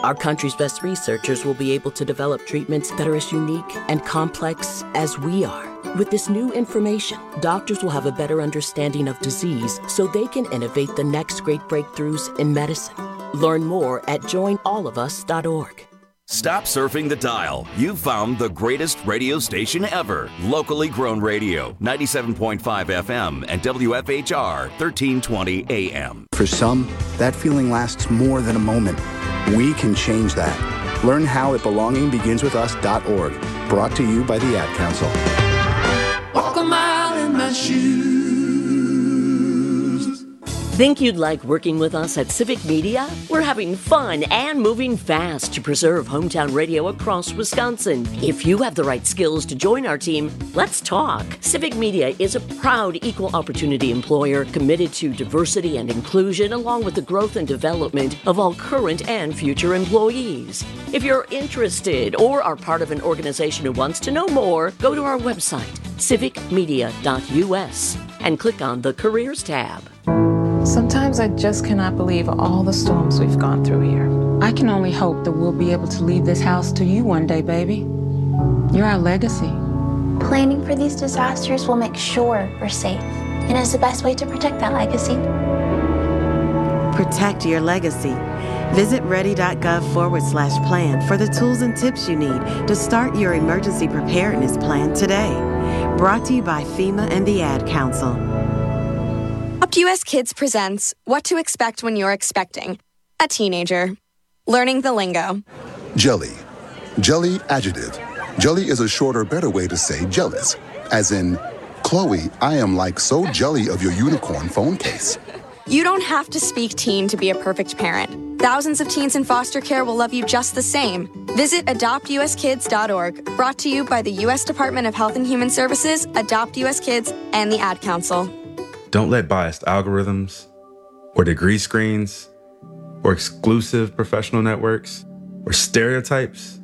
Our country's best researchers will be able to develop treatments that are as unique and complex as we are. With this new information, doctors will have a better understanding of disease so they can innovate the next great breakthroughs in medicine. Learn more at join all of us dot org. Stop surfing the dial. You've found the greatest radio station ever. Locally grown radio, ninety-seven point five F M and W F H R, thirteen twenty A M. For some, that feeling lasts more than a moment. We can change that. Learn how at belonging begins with us dot org. Brought to you by the Ad Council. Walk a mile in my shoes. Think you'd like working with us at Civic Media? We're having fun and moving fast to preserve hometown radio across Wisconsin. If you have the right skills to join our team, let's talk. Civic Media is a proud equal opportunity employer committed to diversity and inclusion, along with the growth and development of all current and future employees. If you're interested or are part of an organization who wants to know more, go to our website, civic media dot U S, and click on the Careers tab. Sometimes I just cannot believe all the storms we've gone through here. I can only hope that we'll be able to leave this house to you one day, baby. You're our legacy. Planning for these disasters will make sure we're safe, and is the best way to protect that legacy. Protect your legacy. Visit ready.gov forward slash plan for the tools and tips you need to start your emergency preparedness plan today. Brought to you by FEMA and the Ad Council. U S Kids presents What to Expect When You're Expecting a Teenager. Learning the lingo. Jelly. Jelly adjective. Jelly is a shorter, better way to say jealous. As in, Chloe, I am like so jelly of your unicorn phone case. You don't have to speak teen to be a perfect parent. Thousands of teens in foster care will love you just the same. Visit adopt U S kids dot org. Brought to you by the U S Department of Health and Human Services, Adopt U S Kids, and the Ad Council. Don't let biased algorithms or degree screens or exclusive professional networks or stereotypes.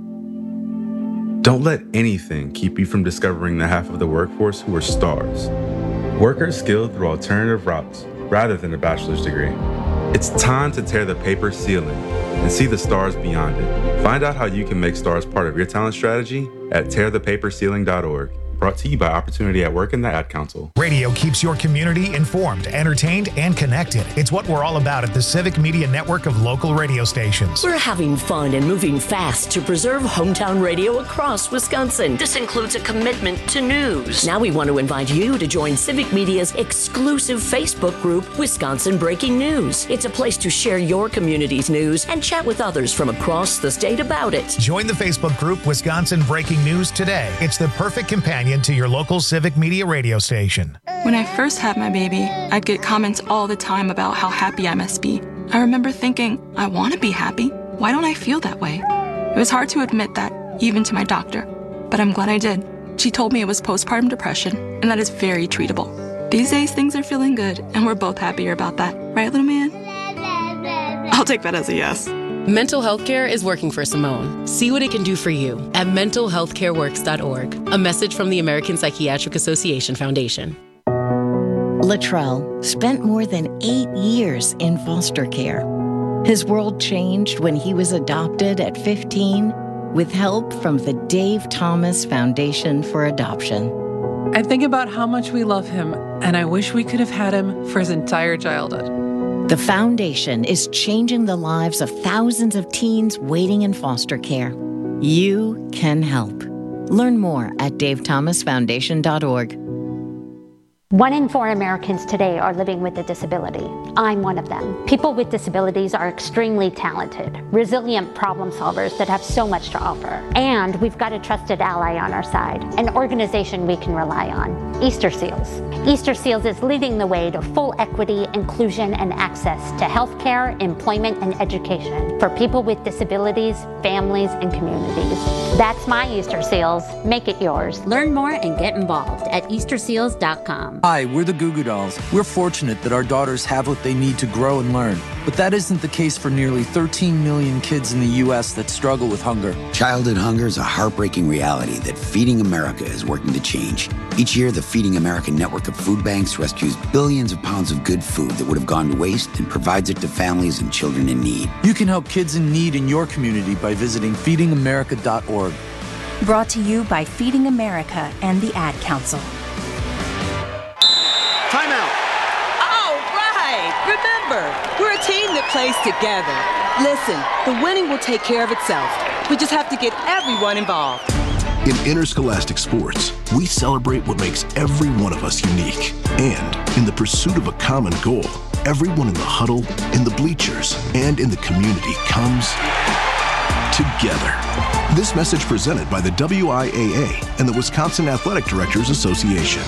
Don't let anything keep you from discovering the half of the workforce who are stars. Workers skilled through alternative routes rather than a bachelor's degree. It's time to tear the paper ceiling and see the stars beyond it. Find out how you can make stars part of your talent strategy at tear the paper ceiling dot org. Brought to you by Opportunity at Work and the Ad Council. Radio keeps your community informed, entertained, and connected. It's what we're all about at the Civic Media Network of local radio stations. We're having fun and moving fast to preserve hometown radio across Wisconsin. This includes a commitment to news. Now we want to invite you to join Civic Media's exclusive Facebook group, Wisconsin Breaking News. It's a place to share your community's news and chat with others from across the state about it. Join the Facebook group, Wisconsin Breaking News today. It's the perfect companion to your local Civic Media radio station. When I first had my baby, I'd get comments all the time about how happy I must be. I remember thinking, I want to be happy. Why don't I feel that way? It was hard to admit that, even to my doctor, but I'm glad I did. She told me it was postpartum depression, and that is very treatable. These days, things are feeling good, and we're both happier about that. Right, little man? I'll take that as a yes. Mental health care is working for Simone. See what it can do for you at mental health care works dot org. A message from the American Psychiatric Association Foundation. Latrell spent more than eight years in foster care. His world changed when he was adopted at fifteen with help from the Dave Thomas Foundation for Adoption. I think about how much we love him, and I wish we could have had him for his entire childhood. The foundation is changing the lives of thousands of teens waiting in foster care. You can help. Learn more at dave thomas foundation dot org. One in four Americans today are living with a disability. I'm one of them. People with disabilities are extremely talented, resilient problem solvers that have so much to offer. And we've got a trusted ally on our side, an organization we can rely on, Easter Seals. Easter Seals is leading the way to full equity, inclusion, and access to healthcare, employment, and education for people with disabilities, families, and communities. That's my Easter Seals. Make it yours. Learn more and get involved at easter seals dot com. Hi, we're the Goo Goo Dolls. We're fortunate that our daughters have what they need to grow and learn. But that isn't the case for nearly thirteen million kids in the U S that struggle with hunger. Childhood hunger is a heartbreaking reality that Feeding America is working to change. Each year, the Feeding America network of food banks rescues billions of pounds of good food that would have gone to waste and provides it to families and children in need. You can help kids in need in your community by visiting feeding america dot org. Brought to you by Feeding America and the Ad Council. Timeout. All right. Remember, we're a team that plays together. Listen, the winning will take care of itself. We just have to get everyone involved. In interscholastic sports, we celebrate what makes every one of us unique. And in the pursuit of a common goal, everyone in the huddle, in the bleachers, and in the community comes together. This message presented by the W I A A and the Wisconsin Athletic Directors Association.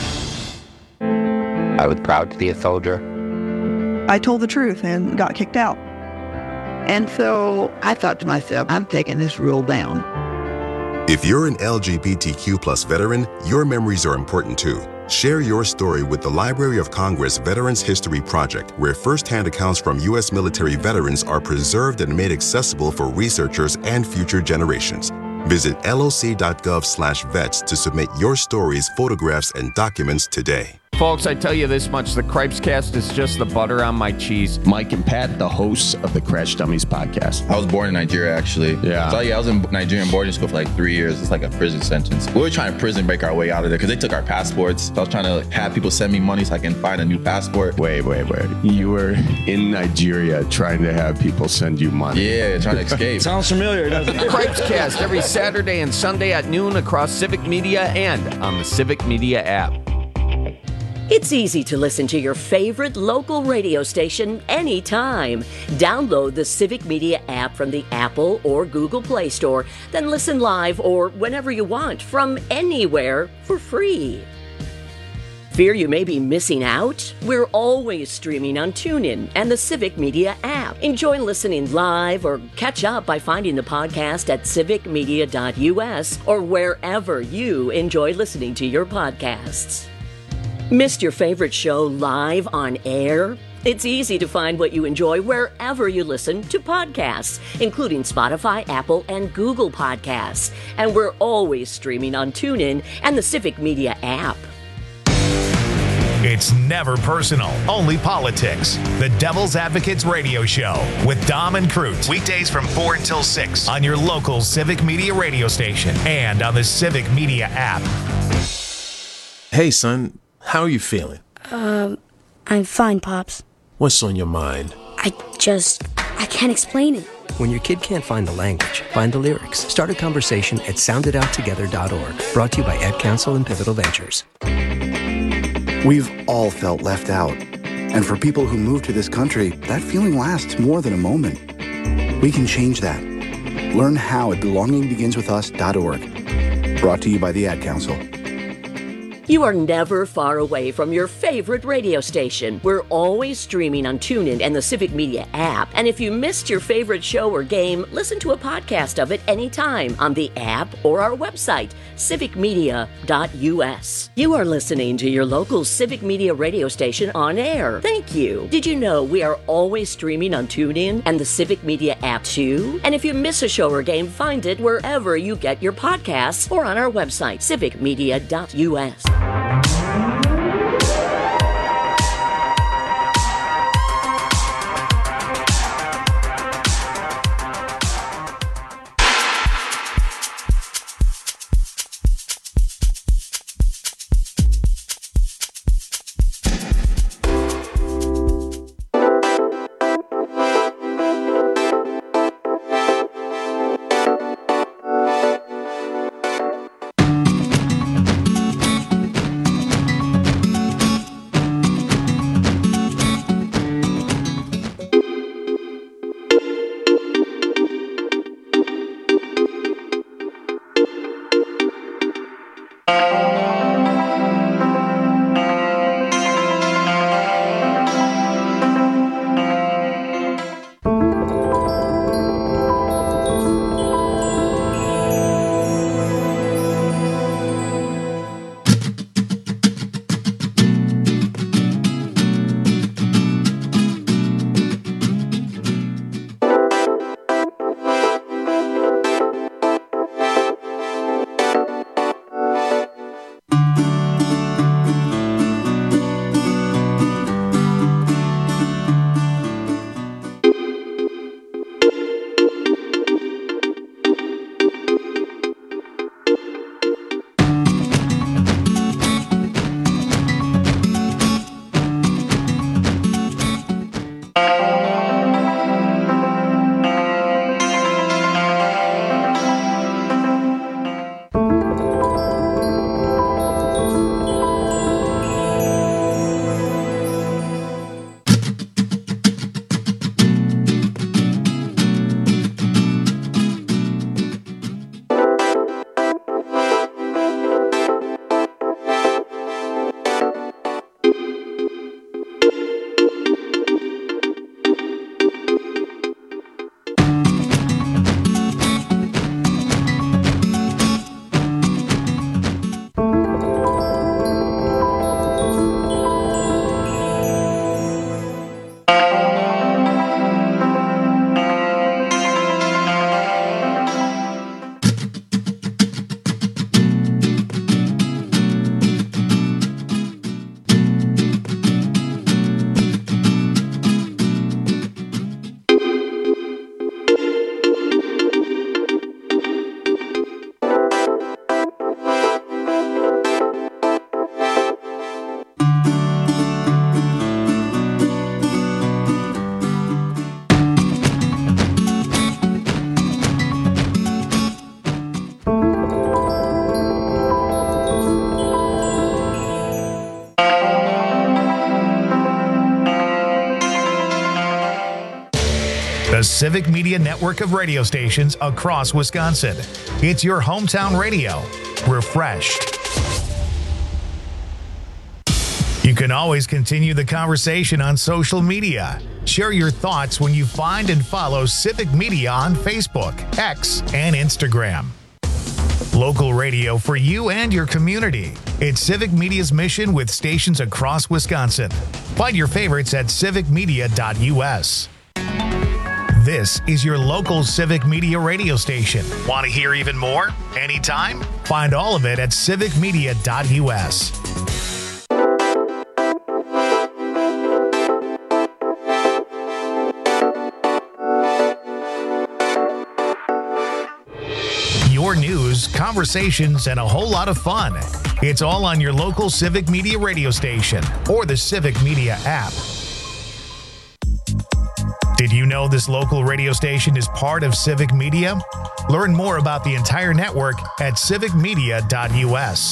I was proud to be a soldier. I told the truth and got kicked out. And so I thought to myself, I'm taking this rule down. If you're an L G B T Q plus veteran, your memories are important too. Share your story with the Library of Congress Veterans History Project, where first-hand accounts from U S military veterans are preserved and made accessible for researchers and future generations. Visit loc.gov slash vets to submit your stories, photographs, and documents today. Folks, I tell you this much, the Cripes Cast is just the butter on my cheese. Mike and Pat, the hosts of the Crash Dummies podcast. I was born in Nigeria, actually. Yeah. So, yeah, I was in Nigerian boarding school for like three years. It's like a prison sentence. We were trying to prison break our way out of there because they took our passports. So I was trying to like, have people send me money so I can find a new passport. Wait, wait, wait. You were in Nigeria trying to have people send you money. Yeah, trying to escape. Sounds familiar, doesn't it? Cripes Cast every Saturday and Sunday at noon across Civic Media and on the Civic Media app. It's easy to listen to your favorite local radio station anytime. Download the Civic Media app from the Apple or Google Play Store, then listen live or whenever you want from anywhere for free. Fear you may be missing out? We're always streaming on TuneIn and the Civic Media app. Enjoy listening live or catch up by finding the podcast at civic media dot u s or wherever you enjoy listening to your podcasts. Missed your favorite show live on air? It's easy to find what you enjoy wherever you listen to podcasts, including Spotify, Apple, and Google Podcasts. And we're always streaming on TuneIn and the Civic Media app. It's never personal, only politics. The Devil's Advocates Radio Show with Dom and Crute. Weekdays from four until six on your local Civic Media radio station and on the Civic Media app. Hey, son. How are you feeling? Um, I'm fine, Pops. What's on your mind? I just, I can't explain it. When your kid can't find the language, find the lyrics. Start a conversation at sound it out together dot org. Brought to you by Ad Council and Pivotal Ventures. We've all felt left out. And for people who move to this country, that feeling lasts more than a moment. We can change that. Learn how at belonging begins with us dot org. Brought to you by the Ad Council. You are never far away from your favorite radio station. We're always streaming on TuneIn and the Civic Media app. And if you missed your favorite show or game, listen to a podcast of it anytime on the app or our website, civic media dot u s. You are listening to your local Civic Media radio station on air. Thank you. Did you know we are always streaming on TuneIn and the Civic Media app too? And if you miss a show or game, find it wherever you get your podcasts or on our website, civic media dot u s. Civic Media network of radio stations across Wisconsin. It's your hometown radio, refreshed. You can always continue the conversation on social media. Share your thoughts when you find and follow Civic Media on Facebook, X, and Instagram. Local radio for you and your community. It's Civic Media's mission with stations across Wisconsin. Find your favorites at civic media dot u s. This is your local Civic Media radio station. Want to hear even more? Anytime? Find all of it at civic media dot u s. Your news, conversations, and a whole lot of fun. It's all on your local Civic Media radio station or the Civic Media app. Did you know this local radio station is part of Civic Media? Learn more about the entire network at civic media dot u s.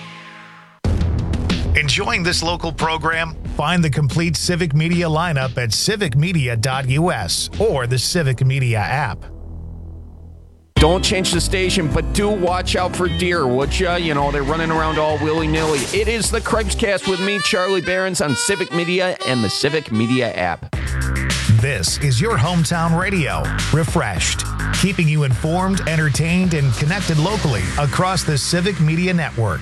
Enjoying this local program? Find the complete Civic Media lineup at civic media dot u s or the Civic Media app. Don't change the station, but do watch out for deer, would ya? You know, they're running around all willy-nilly. It is the Craig's-Cast with me, Charlie Behrens, on Civic Media and the Civic Media app. This is your hometown radio, refreshed, keeping you informed, entertained, and connected locally across the Civic Media network.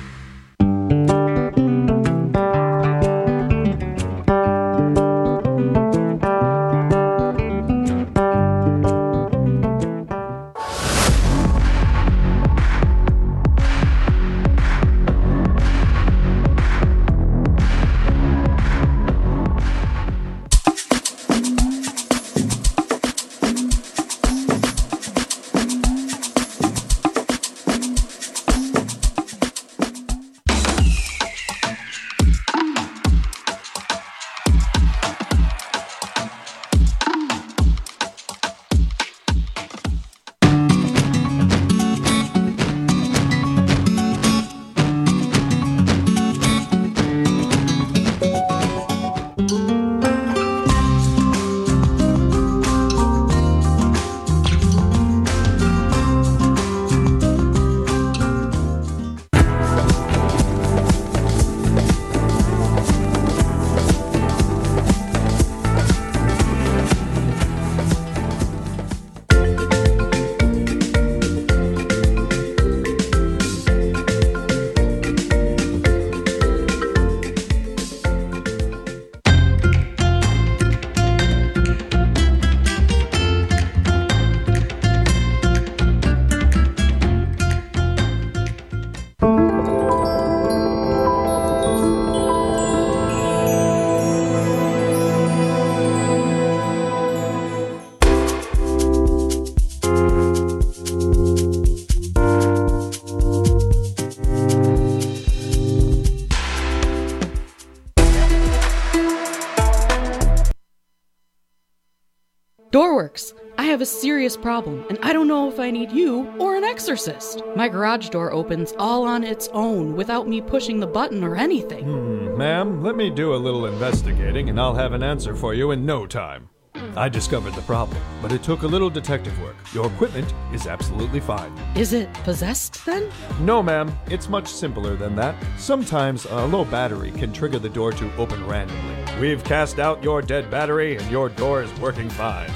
Doorworks. I have a serious problem, and I don't know if I need you or an exorcist. My garage door opens all on its own without me pushing the button or anything. Hmm, ma'am, let me do a little investigating, and I'll have an answer for you in no time. I discovered the problem, but it took a little detective work. Your equipment is absolutely fine. Is it possessed, then? No, ma'am. It's much simpler than that. Sometimes a low battery can trigger the door to open randomly. We've cast out your dead battery, and your door is working fine.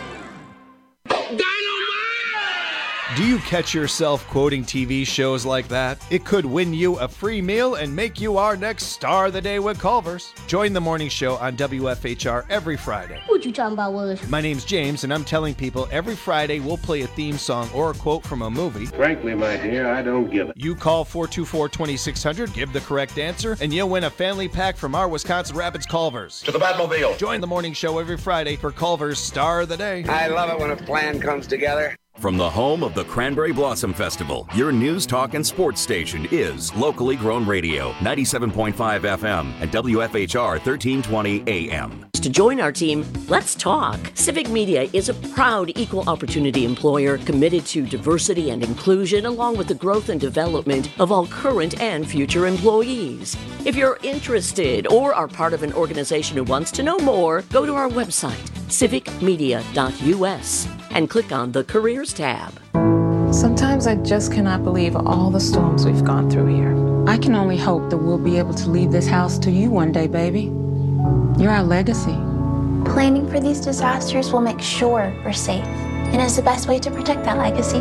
Do you catch yourself quoting T V shows like that? It could win you a free meal and make you our next star of the day with Culver's. Join the morning show on W F H R every Friday. What you talking about, Willis? My name's James, and I'm telling people every Friday we'll play a theme song or a quote from a movie. Frankly, my dear, I don't give it. You call four two four, two six zero zero, give the correct answer, and you'll win a family pack from our Wisconsin Rapids Culver's. To the Batmobile. Join the morning show every Friday for Culver's Star of the Day. I love it when a plan comes together. From the home of the Cranberry Blossom Festival, your news, talk, and sports station is Locally Grown Radio, ninety-seven point five F M and W F H R thirteen twenty A M. To join our team, let's talk. Civic Media is a proud equal opportunity employer committed to diversity and inclusion along with the growth and development of all current and future employees. If you're interested or are part of an organization who wants to know more, go to our website, civic media dot U S and click on the Careers tab. Sometimes I just cannot believe all the storms we've gone through here. I can only hope that we'll be able to leave this house to you one day, baby. You're our legacy. Planning for these disasters will make sure we're safe, and is the best way to protect that legacy.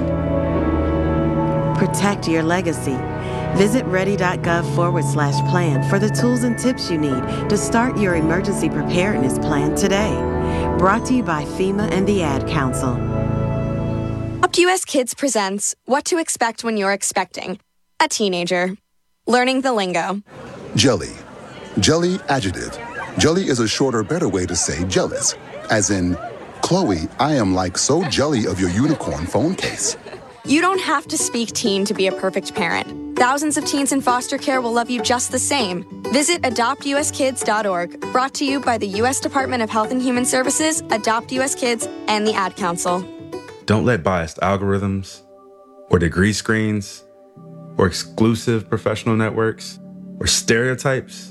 Protect your legacy. Visit ready.gov forward slash plan for the tools and tips you need to start your emergency preparedness plan today. Brought to you by FEMA and the Ad Council. Adopt U S Kids presents What to Expect When You're Expecting a Teenager. Learning the lingo. Jelly. Jelly adjective. Jelly is a shorter, better way to say jealous. As in, Chloe, I am like so jelly of your unicorn phone case. You don't have to speak teen to be a perfect parent. Thousands of teens in foster care will love you just the same. Visit adopt u s kids dot org. Brought to you by the U S Department of Health and Human Services, Adopt U S Kids, and the Ad Council. Don't let biased algorithms or degree screens or exclusive professional networks or stereotypes.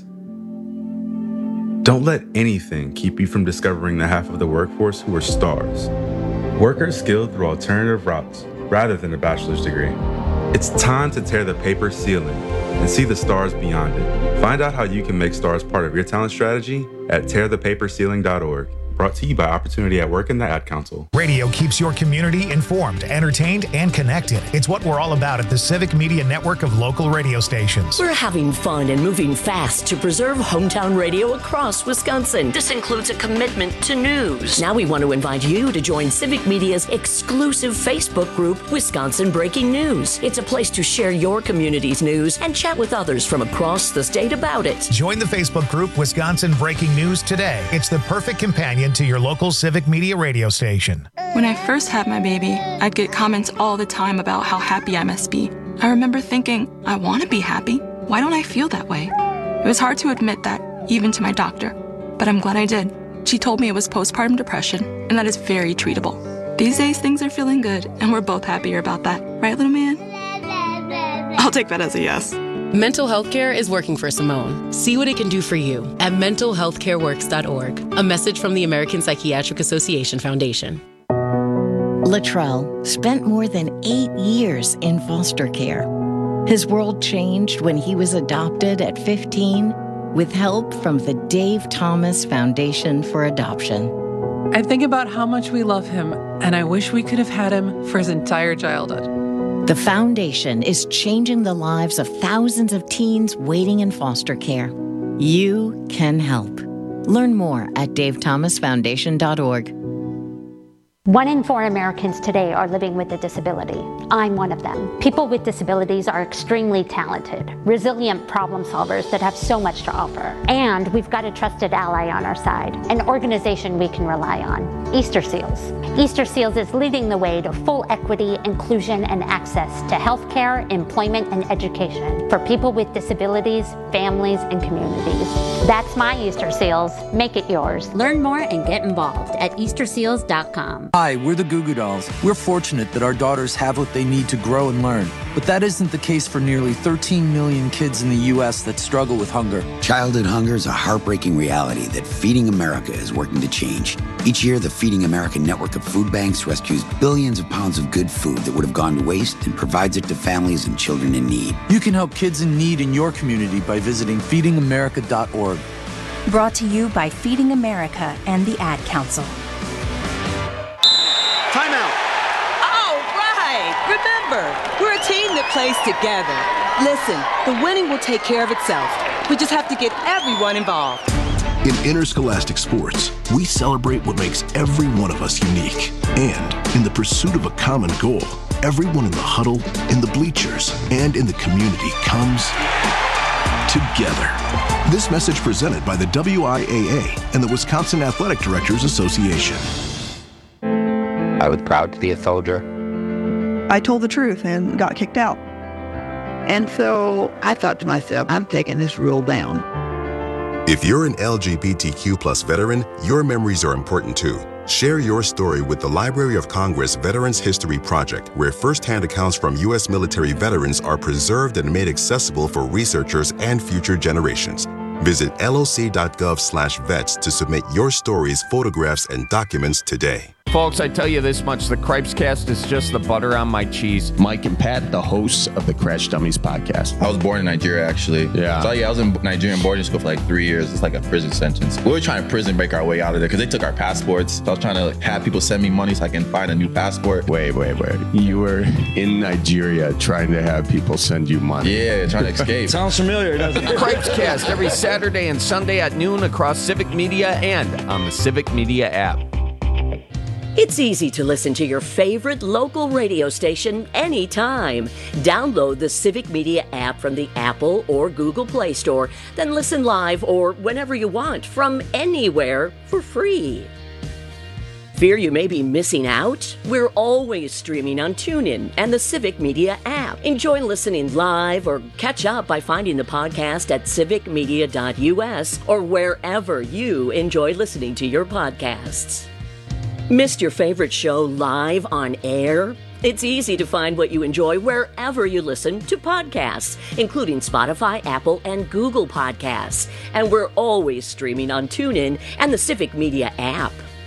Don't let anything keep you from discovering the half of the workforce who are stars. Workers skilled through alternative routes rather than a bachelor's degree. It's time to tear the paper ceiling and see the stars beyond it. Find out how you can make stars part of your talent strategy at tear the paper ceiling dot org. Brought to you by Opportunity at Work and the Ad Council. Radio keeps your community informed, entertained, and connected. It's what we're all about at the Civic Media Network of local radio stations. We're having fun and moving fast to preserve hometown radio across Wisconsin. This includes a commitment to news. Now we want to invite you to join Civic Media's exclusive Facebook group, Wisconsin Breaking News. It's a place to share your community's news and chat with others from across the state about it. Join the Facebook group, Wisconsin Breaking News today. It's the perfect companion to your local Civic Media radio station. When I first had my baby, I'd get comments all the time about how happy I must be. I remember thinking, I want to be happy. Why don't I feel that way? It was hard to admit that, even to my doctor, but I'm glad I did. She told me it was postpartum depression, and that is very treatable. These days, things are feeling good, and we're both happier about that. Right, little man? I'll take that as a yes. Mental health care is working for Simone. See what it can do for you at mental health care works dot org. A message from the American Psychiatric Association Foundation. Latrell spent more than eight years in foster care. His world changed when he was adopted at fifteen with help from the Dave Thomas Foundation for Adoption. I think about how much we love him, and I wish we could have had him for his entire childhood. The foundation is changing the lives of thousands of teens waiting in foster care. You can help. Learn more at dave thomas foundation dot org. One in four Americans today are living with a disability. I'm one of them. People with disabilities are extremely talented, resilient problem solvers that have so much to offer. And we've got a trusted ally on our side, an organization we can rely on, Easter Seals. Easter Seals is leading the way to full equity, inclusion, and access to healthcare, employment, and education for people with disabilities, families, and communities. That's my Easter Seals. Make it yours. Learn more and get involved at easter seals dot com. Hi, we're the Goo Goo Dolls. We're fortunate that our daughters have what they need to grow and learn. But that isn't the case for nearly thirteen million kids in the U S that struggle with hunger. Childhood hunger is a heartbreaking reality that Feeding America is working to change. Each year, the Feeding America network of food banks rescues billions of pounds of good food that would have gone to waste and provides it to families and children in need. You can help kids in need in your community by visiting feeding america dot org. Brought to you by Feeding America and the Ad Council. Timeout. All right. Remember, we're a team that plays together. Listen, the winning will take care of itself. We just have to get everyone involved. In interscholastic sports, we celebrate what makes every one of us unique. And in the pursuit of a common goal, everyone in the huddle, in the bleachers, and in the community comes together. This message presented by the W I A A and the Wisconsin Athletic Directors Association. I was proud to be a soldier. I told the truth and got kicked out. And so I thought to myself, I'm taking this rule down. If you're an L G B T Q plus veteran, your memories are important too. Share your story with the Library of Congress Veterans History Project, where first-hand accounts from U S military veterans are preserved and made accessible for researchers and future generations. Visit loc.gov slash vets to submit your stories, photographs, and documents today. Folks, I tell you this much, the Cripes Cast is just the butter on my cheese. Mike and Pat, the hosts of the Crash Dummies podcast. I was born in Nigeria, actually. Yeah. So, yeah, I was in Nigerian boarding school for like three years. It's like a prison sentence. We were trying to prison break our way out of there because they took our passports. So I was trying to have people send me money so I can find a new passport. Wait, wait, wait. You were in Nigeria trying to have people send you money. Yeah, trying to escape. Sounds familiar, doesn't it? Cripes Cast every Saturday and Sunday at noon across Civic Media and on the Civic Media app. It's easy to listen to your favorite local radio station anytime. Download the Civic Media app from the Apple or Google Play Store, then listen live or whenever you want from anywhere for free. Fear you may be missing out? We're always streaming on TuneIn and the Civic Media app. Enjoy listening live or catch up by finding the podcast at civic media dot u s or wherever you enjoy listening to your podcasts. Missed your favorite show live on air? It's easy to find what you enjoy wherever you listen to podcasts, including Spotify, Apple, and Google Podcasts. And we're always streaming on TuneIn and the Civic Media app.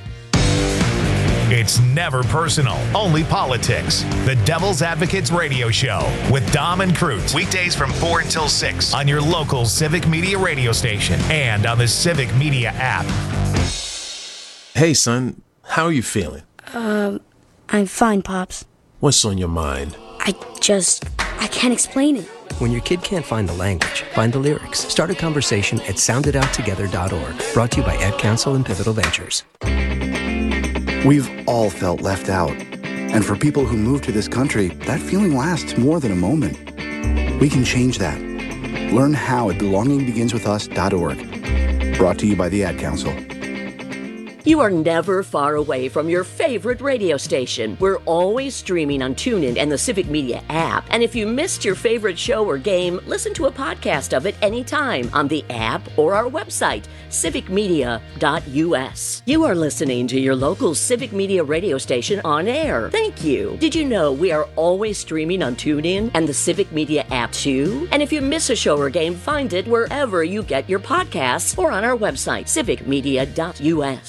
It's never personal, only politics. The Devil's Advocates Radio Show with Dom and Cruz. Weekdays from four until six on your local Civic Media radio station and on the Civic Media app. Hey, son. How are you feeling? Um, I'm fine, Pops. What's on your mind? I just, I can't explain it. When your kid can't find the language, find the lyrics. Start a conversation at sound it out together dot org. Brought to you by Ad Council and Pivotal Ventures. We've all felt left out. And for people who move to this country, that feeling lasts more than a moment. We can change that. Learn how at belonging begins with us dot org. Brought to you by the Ad Council. You are never far away from your favorite radio station. We're always streaming on TuneIn and the Civic Media app. And if you missed your favorite show or game, listen to a podcast of it anytime on the app or our website, civic media dot u s. You are listening to your local Civic Media radio station on air. Thank you. Did you know we are always streaming on TuneIn and the Civic Media app too? And if you miss a show or game, find it wherever you get your podcasts or on our website, civic media dot u s.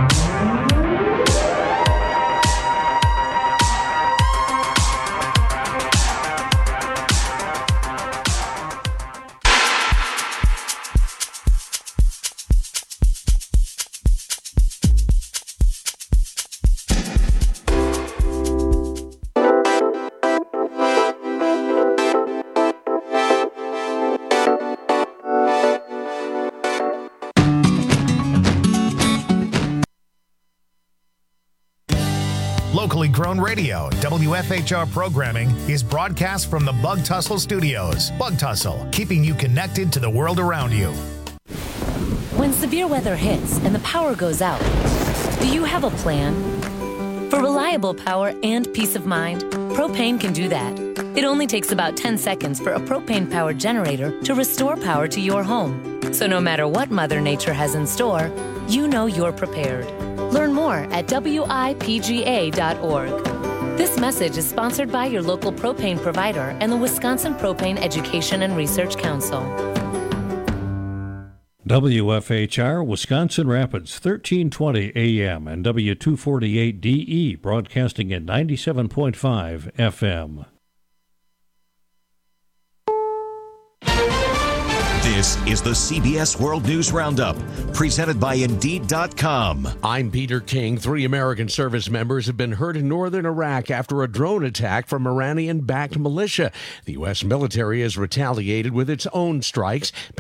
Locally grown radio, W F H R programming is broadcast from the Bug Tussle Studios. Bug Tussle, keeping you connected to the world around you. When severe weather hits and the power goes out, do you have a plan? For reliable power and peace of mind, Propane can do that. It only takes about ten seconds for a propane-powered generator to restore power to your home. So no matter what Mother Nature has in store, you know you're prepared. Learn more at W I P G A dot org. This message is sponsored by your local propane provider and the Wisconsin Propane Education and Research Council. W F H R, Wisconsin Rapids, thirteen twenty A M and W two forty-eight D E, broadcasting at ninety-seven point five F M. This is the C B S World News Roundup, presented by Indeed dot com. I'm Peter King. Three American service members have been hurt in northern Iraq after a drone attack from Iranian-backed militia. The U S military has retaliated with its own strikes.